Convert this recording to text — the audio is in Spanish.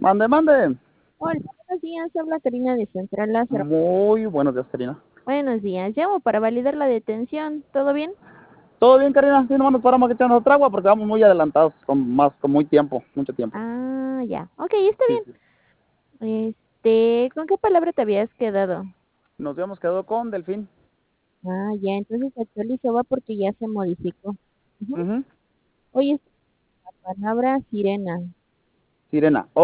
Mande, mande. Hola, buenos días. Habla Karina de Central Lázaro. Muy buenos días, Karina. Buenos días. Llamo para validar la detención. ¿Todo bien? ¿Todo bien, Karina? Sí, nomás nos paramos que echarnos otra agua porque vamos muy adelantados, con mucho tiempo. Ah, ya. Ok, está Sí, sí. bien. ¿Con qué palabra te habías quedado? Nos habíamos quedado con Delfín. Ah, ya. Entonces actualizo, va porque ya se modificó. Ujú. Ujú. Oye, la palabra sirena. Sirena.